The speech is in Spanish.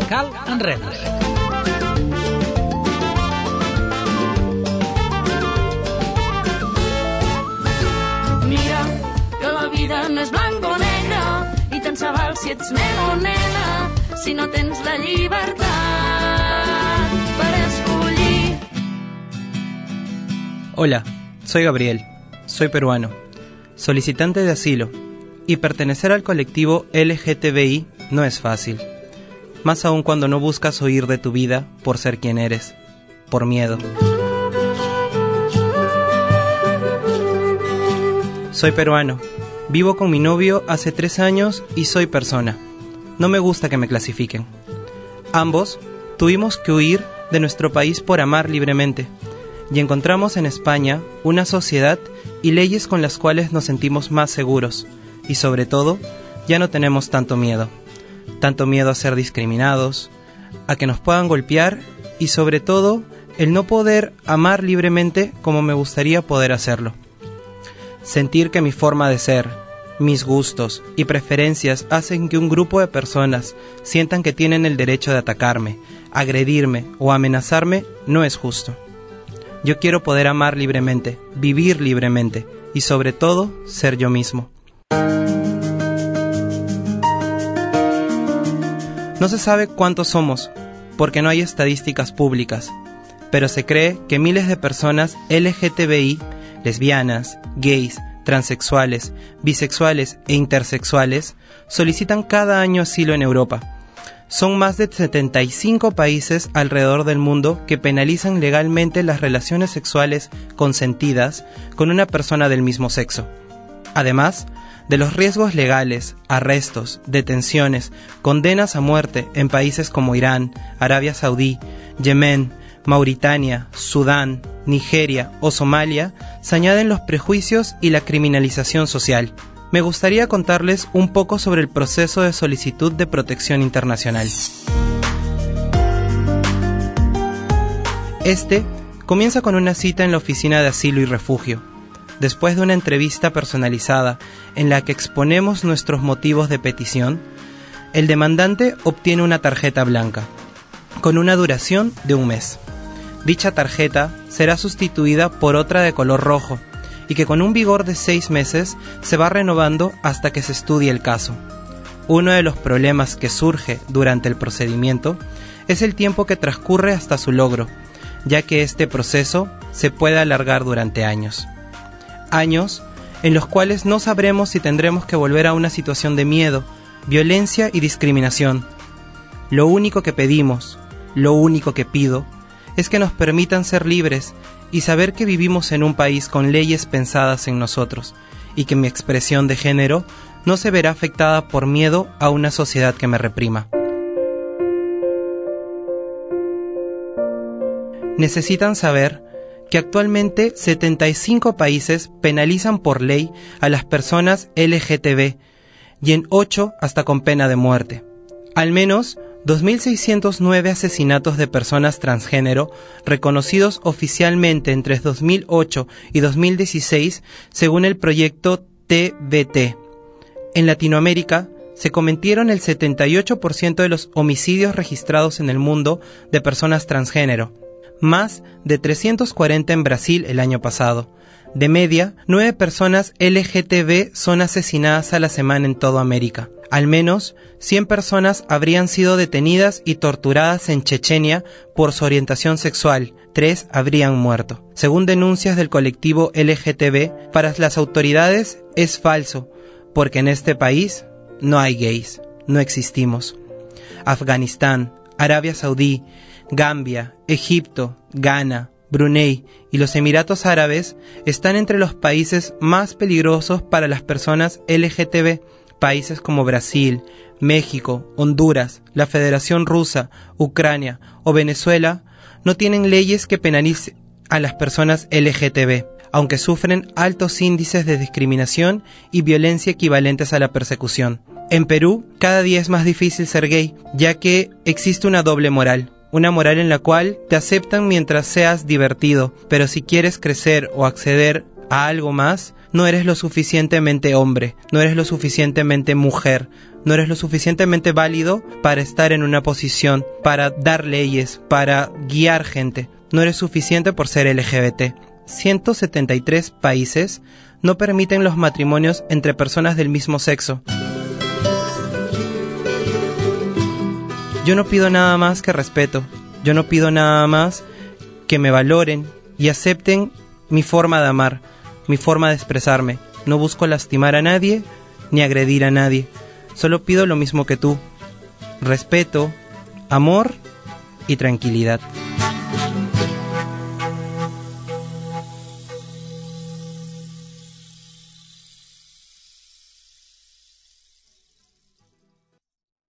cal enredar-se. Mira, que la vida no és blanc o negre, i tant se val si ets nen o nena, si no tens la llibertat per escollir. Hola, soy Gabriel, soy peruano, solicitante de asilo, y pertenecer al colectivo LGTBI no es fácil, más aún cuando no buscas huir de tu vida por ser quien eres, por miedo. Soy peruano, vivo con mi novio hace 3 años y soy persona. No me gusta que me clasifiquen. Ambos tuvimos que huir de nuestro país por amar libremente, y encontramos en España una sociedad y leyes con las cuales nos sentimos más seguros, y sobre todo, ya no tenemos tanto miedo a ser discriminados, a que nos puedan golpear y sobre todo, el no poder amar libremente como me gustaría poder hacerlo. Sentir que mi forma de ser, mis gustos y preferencias hacen que un grupo de personas sientan que tienen el derecho de atacarme, agredirme o amenazarme no es justo. Yo quiero poder amar libremente, vivir libremente y sobre todo ser yo mismo. No se sabe cuántos somos, porque no hay estadísticas públicas, pero se cree que miles de personas LGTBI, lesbianas, gays, transexuales, bisexuales e intersexuales, solicitan cada año asilo en Europa. Son más de 75 países alrededor del mundo que penalizan legalmente las relaciones sexuales consentidas con una persona del mismo sexo. Además de los riesgos legales, arrestos, detenciones, condenas a muerte en países como Irán, Arabia Saudí, Yemen, Mauritania, Sudán, Nigeria o Somalia, se añaden los prejuicios y la criminalización social. Me gustaría contarles un poco sobre el proceso de solicitud de protección internacional. Este comienza con una cita en la Oficina de Asilo y Refugio. Después de una entrevista personalizada en la que exponemos nuestros motivos de petición, el demandante obtiene una tarjeta blanca, con una duración de 1 mes. Dicha tarjeta será sustituida por otra de color rojo y que con un vigor de 6 meses se va renovando hasta que se estudie el caso. Uno de los problemas que surge durante el procedimiento es el tiempo que transcurre hasta su logro, ya que este proceso se puede alargar durante años. Años en los cuales no sabremos si tendremos que volver a una situación de miedo, violencia y discriminación. Lo único que pedimos, lo único que pido, es que nos permitan ser libres y saber que vivimos en un país con leyes pensadas en nosotros y que mi expresión de género no se verá afectada por miedo a una sociedad que me reprima. Necesitan saber que actualmente 75 países penalizan por ley a las personas LGTB y en 8 hasta con pena de muerte. Al menos 2.609 asesinatos de personas transgénero reconocidos oficialmente entre 2008 y 2016 según el proyecto TBT. En Latinoamérica se cometieron el 78% de los homicidios registrados en el mundo de personas transgénero, más de 340 en Brasil el año pasado. De media, 9 personas LGTB son asesinadas a la semana en toda América. Al menos 100 personas habrían sido detenidas y torturadas en Chechenia por su orientación sexual. 3 habrían muerto. Según denuncias del colectivo LGTB, para las autoridades es falso, porque en este país no hay gays, no existimos. Afganistán, Arabia Saudí, Gambia, Egipto, Ghana, Brunei y los Emiratos Árabes están entre los países más peligrosos para las personas LGTB. Países como Brasil, México, Honduras, la Federación Rusa, Ucrania o Venezuela no tienen leyes que penalicen a las personas LGTB, aunque sufren altos índices de discriminación y violencia equivalentes a la persecución. En Perú, cada día es más difícil ser gay, ya que existe una doble moral. Una moral en la cual te aceptan mientras seas divertido, pero si quieres crecer o acceder a algo más, no eres lo suficientemente hombre, no eres lo suficientemente mujer, no eres lo suficientemente válido para estar en una posición, para dar leyes, para guiar gente. No eres suficiente por ser LGBT. 173 países no permiten los matrimonios entre personas del mismo sexo. Yo no pido nada más que respeto. Yo no pido nada más que me valoren y acepten mi forma de amar, mi forma de expresarme. No busco lastimar a nadie ni agredir a nadie. Solo pido lo mismo que tú: respeto, amor y tranquilidad.